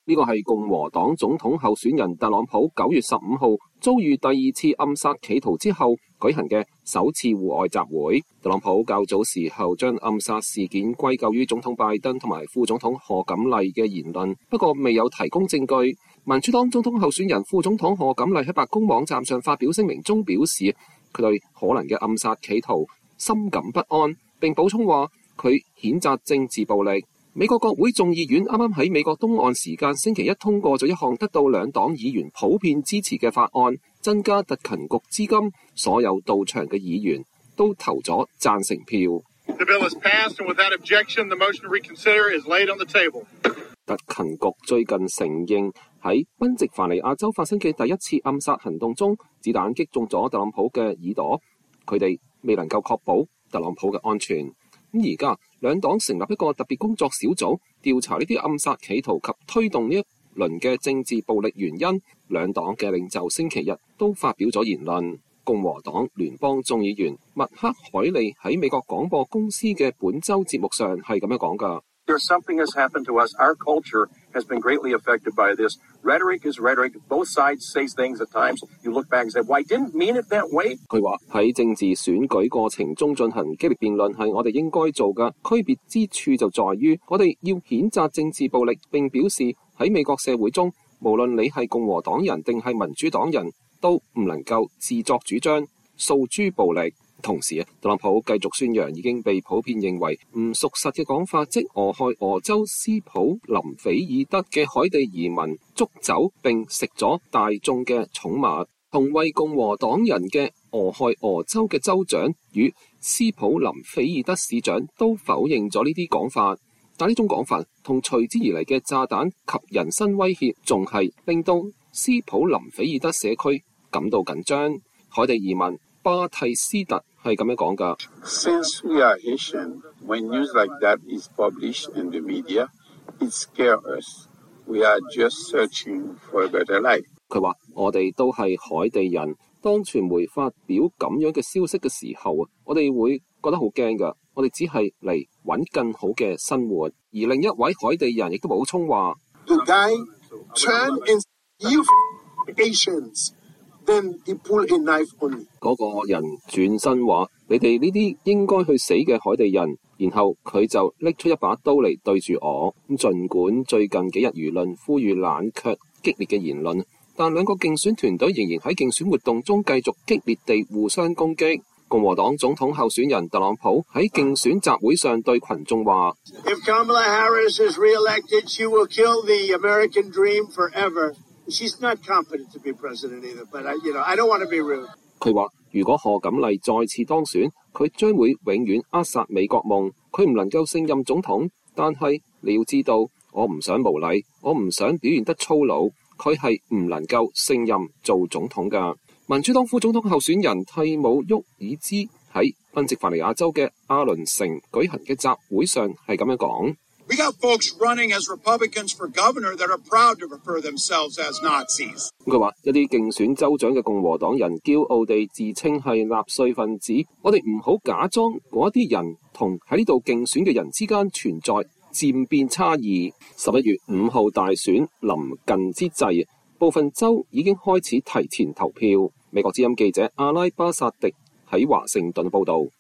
呢個係共和黨總統候選人特朗普9月15號遭遇第2次暗殺企圖之後舉行嘅首次戶外集會。特朗普較早時候將暗殺事件歸咎於總統拜登同埋副總統賀錦麗嘅言論，不過未有提供證據。民主黨總統候選人副總統賀錦麗喺白宮網站上發表聲明中表示，佢對可能嘅暗殺企圖深感不安，並補充話佢譴責政治暴力。美國國會眾議院啱啱喺美國東岸時間星期一通過咗一項得到兩黨議員普遍支持嘅法案，增加特勤局資金。所有到場嘅議員都投咗贊成票。特勤局最近承認喺賓夕凡尼亞州發生嘅第一次暗殺行動中，子彈擊中咗特朗普嘅耳朵，佢哋未能夠確保特朗普嘅安全。咁而家兩黨成立一個特別工作小組，調查呢啲暗殺企圖及推動呢一輪嘅政治暴力原因。兩黨嘅領袖星期日都發表咗言論。共和黨聯邦眾議員麥克海利喺美國廣播公司嘅本週節目上係咁樣講㗎。 Something has happened to us. Our culture has been greatly affected by this. Rhetoric is rhetoric. Both sides say things at times. You look back and say, "Well, I didn't mean it that way." 佢話喺政治選舉過程中進行激烈辯論係我哋應該做嘅，區別之處就在於我哋要譴責政治暴力，並表示喺美國社會中，無論你係共和黨人定係民主黨人，都唔能夠自作主張訴諸暴力。同時特朗普繼續宣揚已經被普遍認為唔屬實嘅講法，即俄亥俄州斯普林菲爾德嘅海地移民捉走並食咗大眾嘅寵物。同為共和黨人嘅俄亥俄州嘅州長與斯普林菲爾德市長都否認咗呢啲講法，但呢種講法同隨之而嚟嘅炸彈及人身威脅，仲係令到斯普林菲爾德社區感到緊張。海地移民巴蒂斯特係咁樣講㗎。 Since we are Asian, when news like that is published in the media, it scares us. We are just searching for a better life. 佢話：我哋都係海地人，當傳媒發表咁樣嘅消息嘅時候啊，我哋會覺得好驚㗎。我哋只係嚟揾更好嘅生活。而另一位海地人亦都補充話： The guy turned and you Asians. Then he pulled a knife on me. 嗰個人轉身話：你哋呢啲應該去死嘅海地人。然後佢就拎出一把刀嚟對住我。咁儘管最近幾日輿論呼籲冷卻激烈嘅言論，但兩個競選團隊仍然喺競選活動中繼續激烈地互相攻擊。共和黨總統候選人特朗普喺競選集會上對群眾話： If Kamala Harris is re-elected, she will kill the American dream forever. She's not competent to be president either, but I don't want to be rude. 佢話：如果賀錦麗再次當選，佢將會永遠扼殺美國夢。佢唔能夠勝任總統，但係你要知道，我唔想無禮，我唔想表現得粗魯。佢係唔能夠勝任做總統㗎。民主黨副總統候選人蒂姆沃爾茲喺賓夕凡尼亞州嘅阿倫城舉行嘅集會上係咁樣講。 We got folks running as Republicans for governor that are proud to refer themselves as Nazis. 佢話一啲競選州長嘅共和黨人驕傲地自稱係納粹分子，我哋唔好假裝嗰啲人同喺呢度競選嘅人之間存在漸變差異。11月5號大選臨近之際，部分州已經開始提前投票。美國之音記者阿拉巴薩迪喺華盛頓報導。